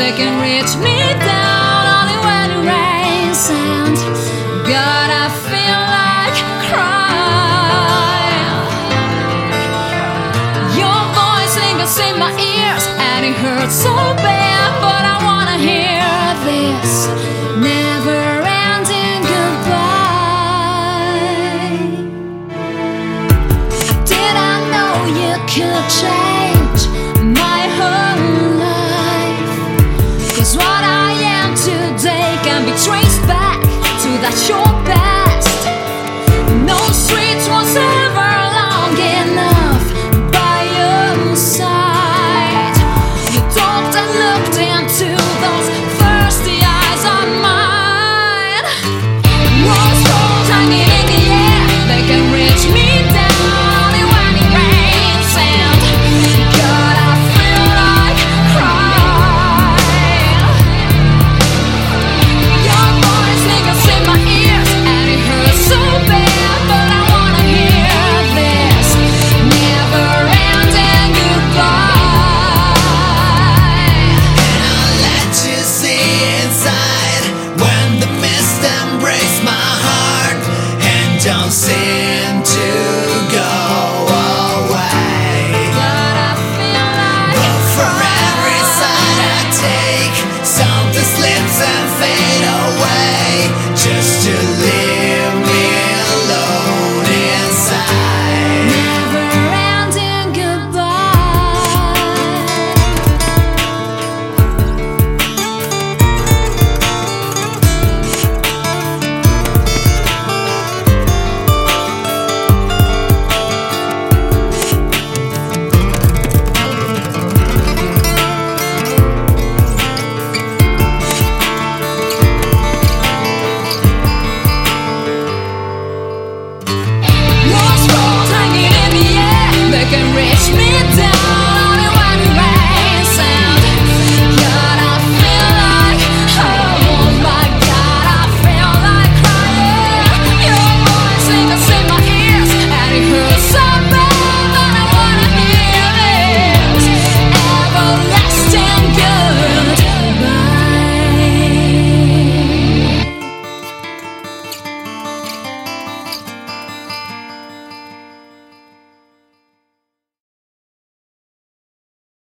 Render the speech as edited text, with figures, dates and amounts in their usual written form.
they can reach me down only when it rains. And God, I feel like crying. Your voice lingers in my ears, and it hurts so bad, but I wanna hear this never-ending goodbye. Did I know you could change?